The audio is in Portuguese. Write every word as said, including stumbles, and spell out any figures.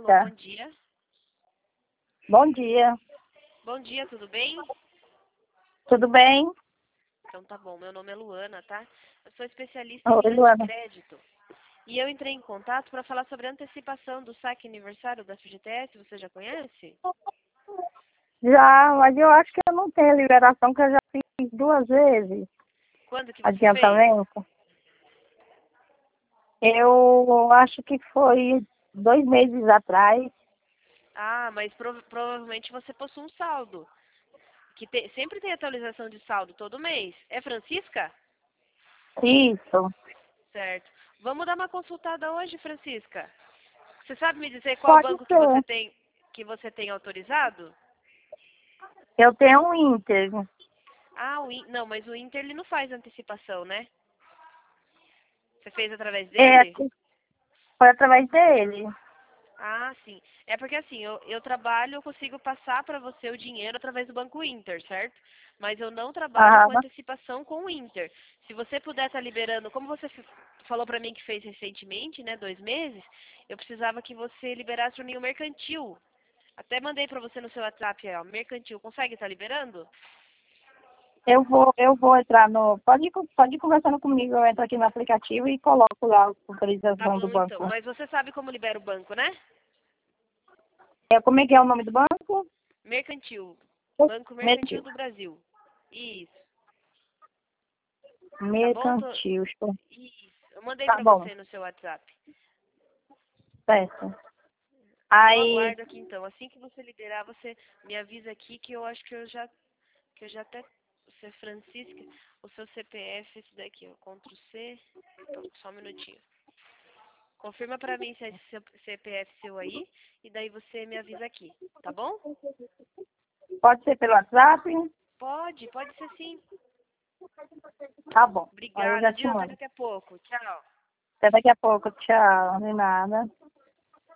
Alô, Tá. bom dia. Bom dia. Bom dia, tudo bem? Tudo bem? Então tá bom, meu nome é Luana, tá? Eu sou especialista em Oi, linhas de Luana. crédito. E eu entrei em contato para falar sobre a antecipação do saque aniversário da F G T S, você já conhece? Já, mas eu acho que eu não tenho liberação, que eu já fiz duas vezes Quando que você fez? adiantamento. Eu acho que foi dois meses atrás. Ah, mas prov- provavelmente você possui um saldo. Que te- sempre tem atualização de saldo todo mês. É Francisca? Isso. Certo. Vamos dar uma consultada hoje, Francisca. Você sabe me dizer qual Pode banco que você ser. tem que você tem autorizado? Eu tenho um Inter. Ah, o In... não, mas o Inter ele não faz antecipação, né? Você fez através É, dele? foi através dele. Ah, sim. É porque assim, eu, eu trabalho, eu consigo passar para você o dinheiro através do Banco Inter, certo? Mas eu não trabalho com Aham. antecipação com o Inter. Se você puder estar liberando, como você f- falou para mim que fez recentemente, né, dois meses, eu precisava que você liberasse para mim o mercantil. Até mandei para você no seu WhatsApp, ó, mercantil. Consegue estar liberando? Eu vou, eu vou entrar no. Pode, ir co- pode ir conversando comigo, eu entro aqui no aplicativo e coloco lá a Tá autorização do bom, então. banco. Mas você sabe como libera o banco, né? É, como é que é o nome do banco? Mercantil. Banco Mercantil Mercantil. do Brasil. Isso. Tá bom? Tô... Mercantil. Estou- Isso. Eu mandei Tá pra bom, você no seu WhatsApp. certo. Eu Aí, aguardo aqui então. Assim que você liberar, você me avisa aqui que eu acho que eu já que eu já até você é Francisca, o seu C P F esse daqui, ó, Ctrl C. Então, só um minutinho. Confirma pra mim se é esse seu C P F seu aí e daí você me avisa aqui, tá bom? pode ser pelo WhatsApp? Pode, pode ser sim. Tá bom. Aí eu já Obrigada, te Dil. Até mando. daqui a pouco. Tchau. Até daqui a pouco. Tchau. De nada.